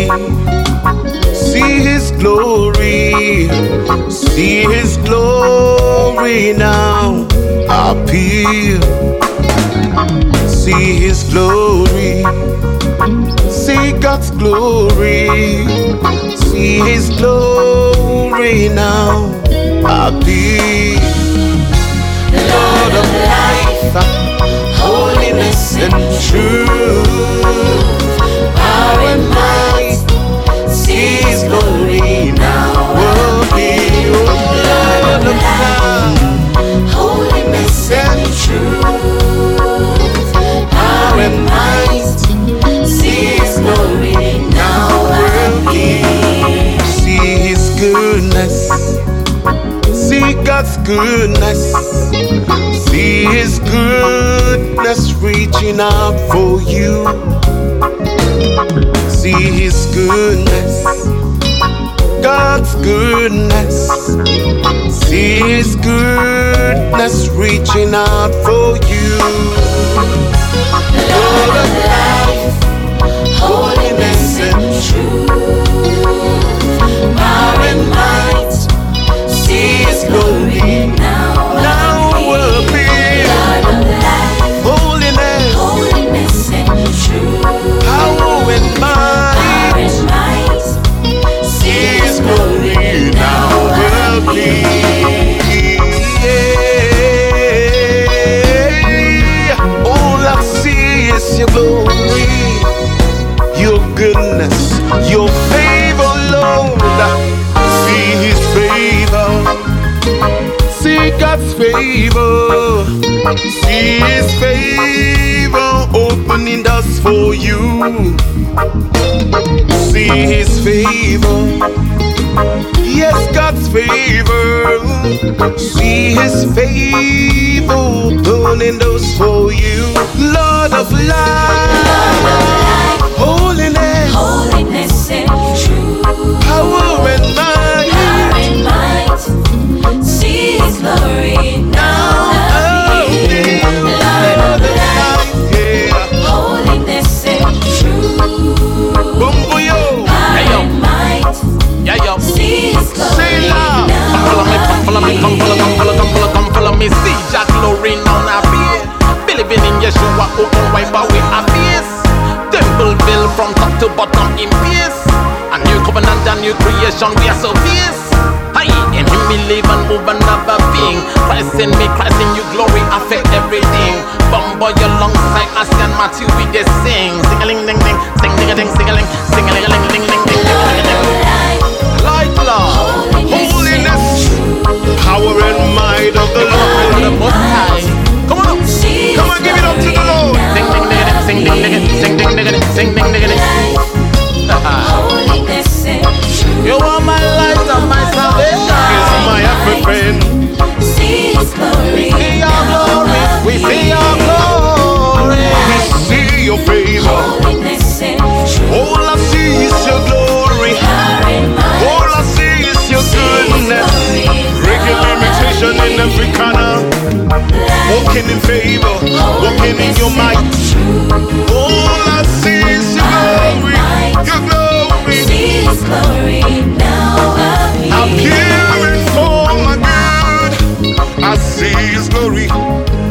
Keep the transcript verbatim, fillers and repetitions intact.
be. See His glory, see His glory now. Appear, see His glory, see God's glory, see His glory now. Appear, Lord of life, holiness and truth, power and might, see His glory now. Appear, Lord of life, holiness and truth, power and might, see His glory now. Appear, see His goodness, see God's goodness, see His goodness reaching out for you. See His goodness, God's goodness, see His goodness reaching out for you. Lord of life, holiness and truth, power and might, see His glory now. Now will be Lord of life, holiness, holiness and truth, power and might, power and might, see His glory now will be. Yeah. All I see is Your glory, Your goodness, Your favor, Lord. See His favor, see God's favor, see His favor opening doors for you. See His favor, yes, God's favor, see His favor opening doors for you. Lord of life, holiness, holiness and truth, power and might, power and might, see His glory now. Lord of life, holiness and truth, power and might, see His glory now. Come follow me, come follow me, come follow, come follow, come follow me. See Jah glory now na appear. Believing in Yeshua, open wipe away our fears. Temple built from top to bottom in peace. A new covenant, a new creation, we are so fierce. Aye, in Him we live and move and never being. Christ in me, Christ in you, glory affect everything. Bumbo alongside us and Matthew we just sing. Sing-a-ling-ding-ding, sing-ding-a-ding, sing-a-ling, sing-a-ling-a-ling-ding-ding-ding-ding. Light, love, holiness, power and might of the Lord the Most High. Come on up, come on, give it up to the Lord. Sing-ding-ding-ding, sing-ding-ding-ding, sing-ding-ding-ding. You are my light and my salvation. It's my everything. See His glory. We see Your glory. We see Your glory. We see Your favor. All I see is Your glory. All I see is Your goodness. Breaking limitation in every corner. Walking in favor. Walking in Your might. All I see is Your glory. Your glory. See His glory now. Appearing for my good. I see His glory.